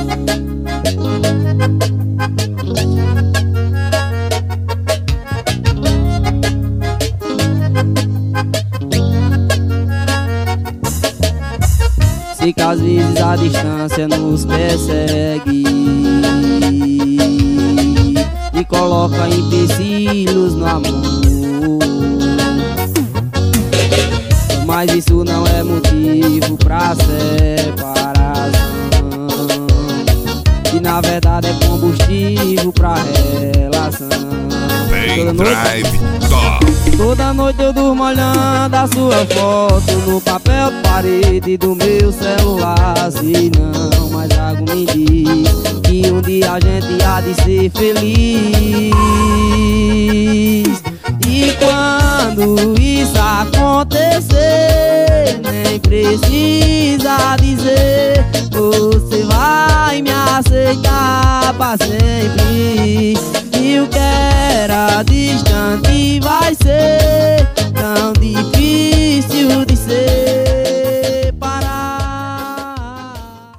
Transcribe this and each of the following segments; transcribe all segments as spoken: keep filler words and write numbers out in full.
Sei que às vezes a distância nos persegue e coloca empecilhos no amor, mas isso não é motivo pra separação, e na verdade é combustível pra relação. Toda noite, toda noite eu durmo olhando a sua foto no papel de parede do meu celular. Se não, mas algo me diz que um dia a gente há de ser feliz. E quando isso acontecer, nem precisa dizer, você vai me aceitar pra sempre. E o que era distante vai ser tão difícil de separar.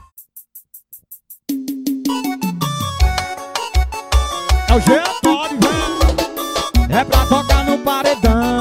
É o G, pode ver, é pra tocar no paredão.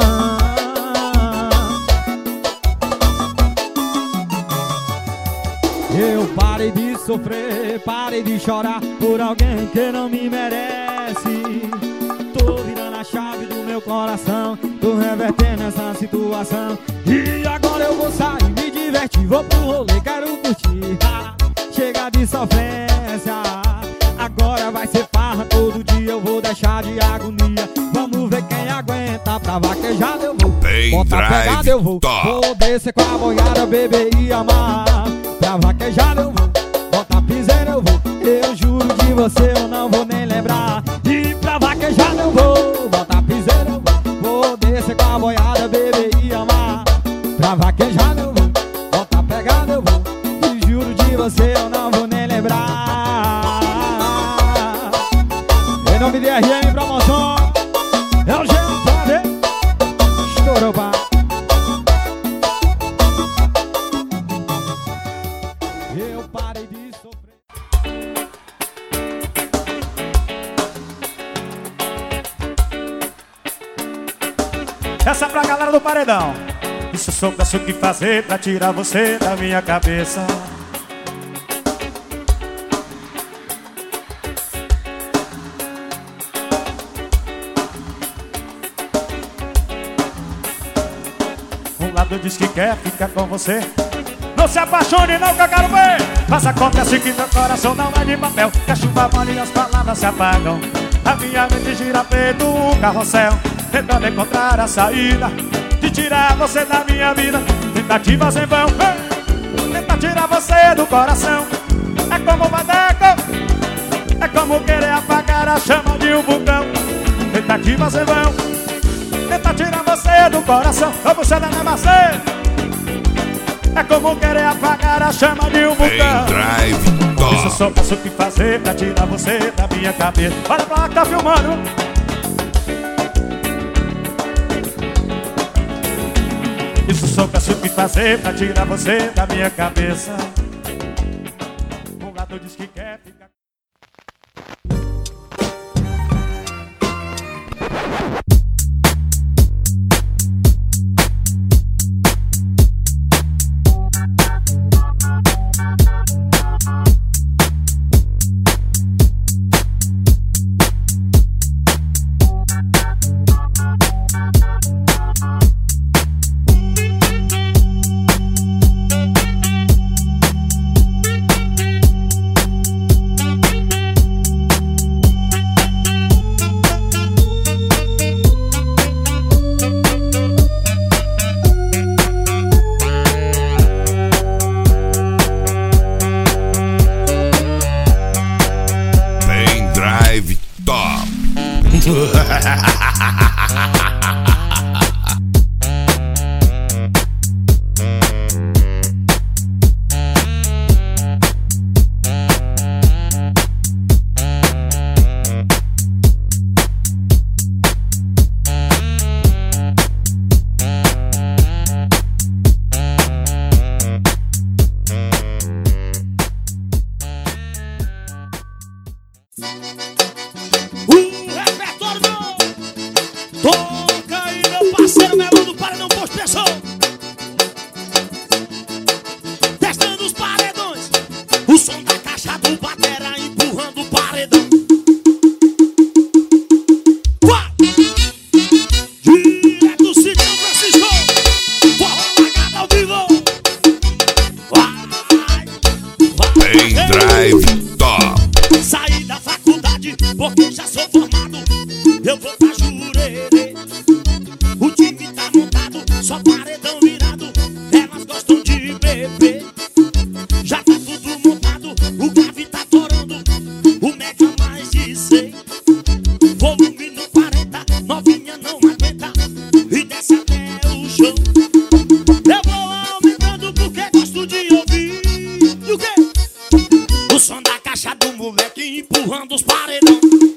Eu parei de sofrer, parei de chorar por alguém que não me merece. Tô virando a chave do meu coração, tô revertendo essa situação. E agora eu vou sair, me divertir, vou pro rolê, quero curtir. Ah, chega de sofrência, agora vai ser farra, todo dia eu vou deixar de agonia. Vamos ver quem aguenta, pra vaquejar eu vou, bota pegada eu vou, vou descer com a boiada, beber e amar. Pra vaquejar eu vou, bota piseira eu vou, eu juro de você eu não vou nem lembrar. E pra vaquejar eu vou, bota piseira eu vou, vou descer com a boiada, beber e amar. Pra vaquejar eu vou, bota pegada eu vou, e juro de você eu não vou nem lembrar. Em nome de R M Promoção, é o Jean Flávio, estourou pá. Eu parei de sofrer. Essa é pra galera do paredão. E se eu soubesse o que fazer pra tirar você da minha cabeça? Um lado diz que quer ficar com você, não se apaixone não que eu quero ver. Faça conta assim que meu coração não é de papel, que a chuva molha e as palavras se apagam. A minha mente gira feito um carrossel, tentando encontrar a saída de tirar você da minha vida. Tentativas em vão, tenta tirar você do coração. É como um badeco, é como querer apagar a chama de um vulcão. Tentativas em vão, tenta tirar você do coração. Ô você da Nemacê, é como querer apagar a chama de um vulcão. Se eu soubesse o que fazer pra tirar você da minha cabeça. Olha pra lá que tá filmando. E se eu soubesse o que fazer pra tirar você da minha cabeça? Um lado diz que quer ficar. Pendrive Top. Saí da faculdade porque já sou formado. Eu vou pra Jurerê. O time tá montado, só paredão virado. Elas gostam de beber. Já tá tudo montado, o grave tá torando. O mega mais de cem. Volume no quarenta, novinha não aguenta e desce até o chão. Eu vou aumentando porque gosto de ouvir. E o quê? O som da caixa do moleque empurrando os paredão.